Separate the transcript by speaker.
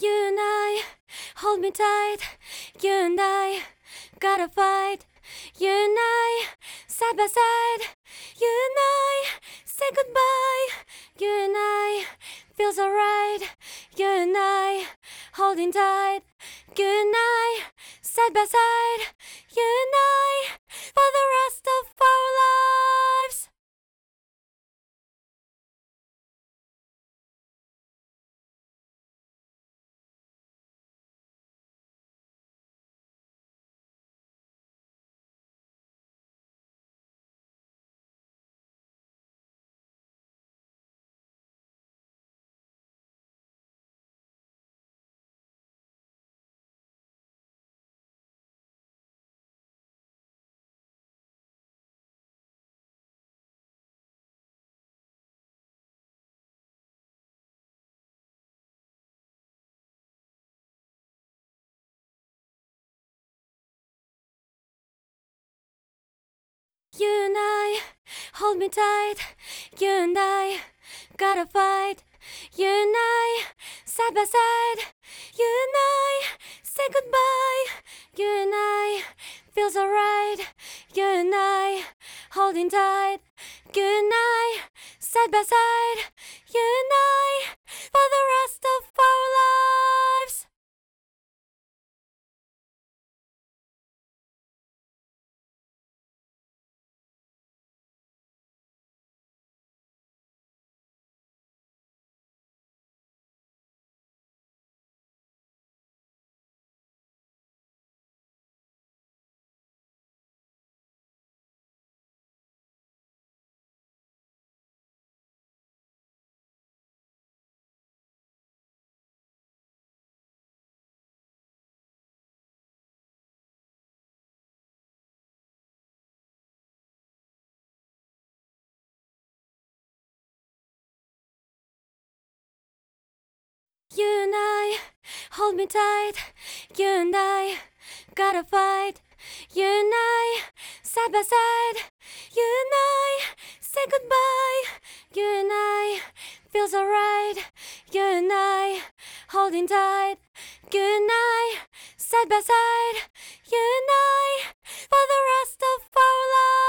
Speaker 1: You and I, hold me tight. You and I, gotta fight. You and I, side by side. You and I, say goodbye. You and I, feels alright. You and I, holding tight. You and I, side by side. You and I, for the rest of our lives. You and I, hold me tight. You and I, gotta fight. You and I, side by side. You and I, say goodbye. You and I, feels alright. You and I, holding tight. You and I, side by side. You and I, for the rest of our lives. You and I, hold me tight. You and I, gotta fight. You and I, side by side. You and I, say goodbye. You and I, feels alright. You and I, holding tight. You and I, side by side. You and I, for the rest of our lives.